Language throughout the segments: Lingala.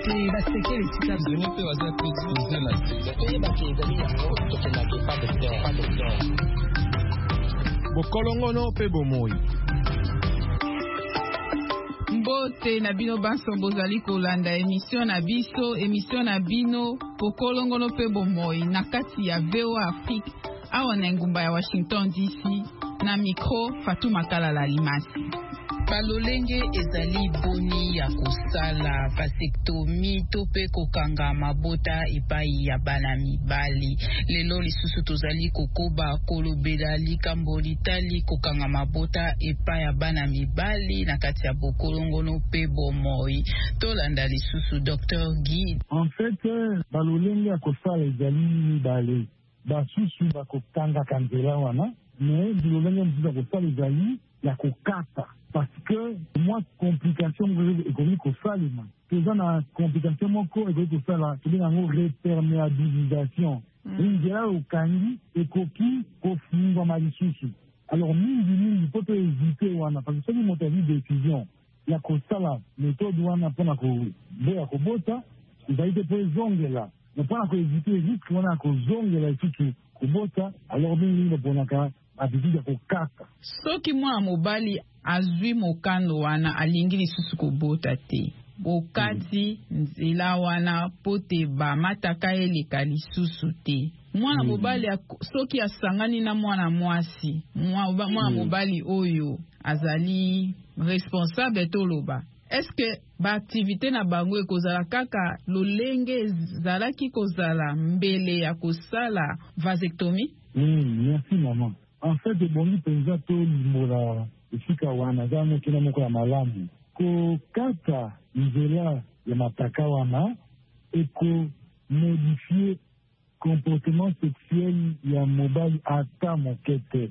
c'est baseke les citables. Je ne peux pas exposer la Et bakizali yango tokendaki pas de terre. Bokolongono pe bomoi. Mbote na bino banso bozali kolanda émission na bino Bokolongono pe bomoi na kati ya VOA Afrique awa na ngumba ya Washington DC na micro Fatou Makala Limasi. Balolenge ezali boni ya kosala vasectomie to pe kokanga mabota epai ya bana mibali. Lelo lisusu tozali kokoba kolobela likambo litali kokanga mabota epai ya bana mibali na kati ya Bokolongono pe bomoi. Tolanda lisusu Dr Guy. En fait, balolenge ya kosala ezali mibale. Basusu bakokanga kanzela wana, mais balolenge mziza kosala ezali ya kokata. Parce que moi, complication économique au salima. Toujours la complication économique au salima, c'est une réperméabilisation. Il y a au Kandi et coquille au fond dans ma discussion. Alors, il faut éviter, parce que c'est une décision. Il y a qu'au salama, méthode où on a pour la Kobota, il va y avoir des ongles là. On n'a pas éviter les risques, on a qu'aux ongles là, tout Kobota, alors, il y a pour la habitude à kokata. Soki mwa mobali azwi mokano wana alingi lisusu kobota te. Bokati nzela wana pote ba mataka eleka lisusu te. Mwana mobali soki asangani na mwana mwasi, mwana mobali oyo azali responsable toloba. Est-ce que ba activité na bango ekozala kaka lolenge zalaki kozala mbele ya kosala vasectomie? Merci maman. En fait, de boni penza to limola ifika wana zamo kina moko ya malamu ko kata nzela ya mataka wana eko modifier comportement sexuel ya mobali ata mokete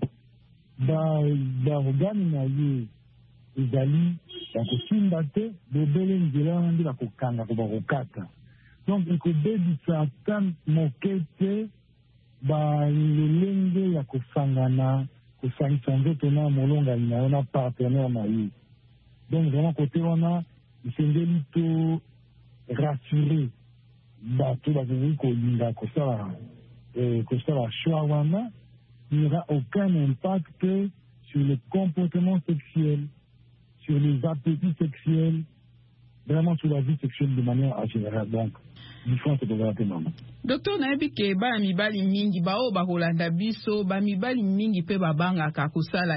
ba organi na ye ezali ya kosimba te bobele nzela wana nde bakokanga ko bakokata donc ekobebisa ata mokete ba lelenge ya kosangana kosangisa nzoto na molongali na yo na partenaire na ye. Donc vraiment côté wana esengeli to rassurer bato bakoki kolinga kosala choix wana. Il n'y aura aucun impact sur le comportement sexuel, sur les appétits sexuels, vraiment sur la vie sexuelle de manière générale. Donc Docteur nayebi ke ba mibali mingi ba o ba kolanda biso ba mibali mingi pe babanga ka kusala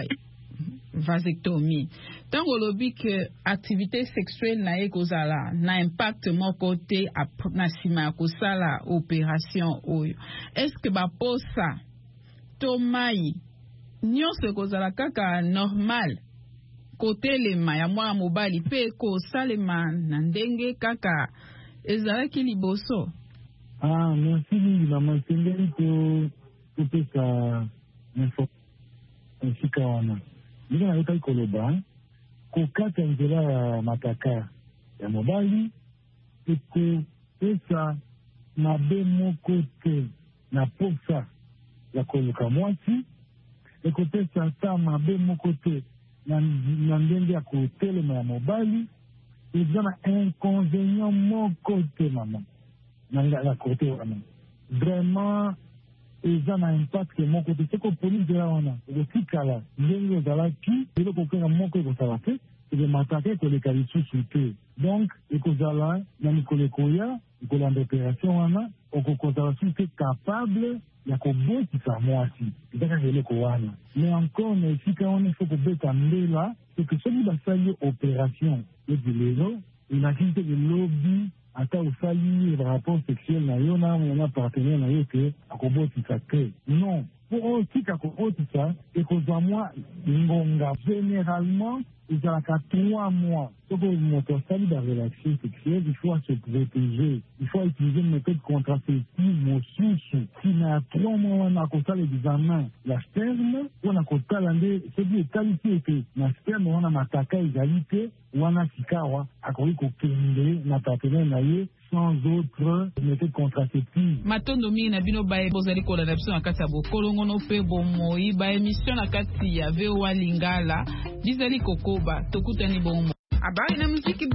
vasectomie. Tango lobi ke activité sexuelle na ekozala na impact moko te na sima kusala opération oyo. Est-ce que ba posa to mai nyonso kozala kaka normal kote lema ya mwa mobali pe ko salema na ndenge kaka ezalaki liboso? Ah, merci maman. Sengeli to pesa info sika wana. Ndenge nayokai koloba kokata nzela ya mataka ya mobali eko pesa mabe moko te na posa ya koluka mwasi ekopesa ata mabe moko te na ndenge ya kotelema ya mobali. Il y a un inconvénient mon côté, maman. Dans la côté, vraiment, il y a un impact mon côté. C'est qu'on peut dire, on a le ticala, il y a qui, il y a mon côté, c'est de m'attaquer que les qualités sous-soutés. Donc, il y a il y a une opération, on est capable il y a combien qui sont moi aussi. Mais encore, il faut que vous là, c'est que celui qui a fait l'opération, imagine que le lobby ata usali rapport sexuel na yo na mwana partenaire na yo ke akobotisa te. Non, pour aussi kakobotisa ekozwa mwa ngonga. Généralement, il y a 3 mois. Donc, notre salle de relaxation sexuelle, il faut se protéger. Il faut utiliser une méthode contraceptive, mon sous. S'il y a 3 mois, on a fait l'examen, la sperme, on a fait c'est dit qualité que la sperme, on a mataka égalité, on a sikawa, à quoi il faut na partenaire naie, sans autre méthode contraceptive. Matondo mingi na bino bae bozali kola na biso na kati ya Bokolongono pe bomoi ba émission na kati ya VOA Lingala bizali kokoba tokutani bomo. Habari na muziki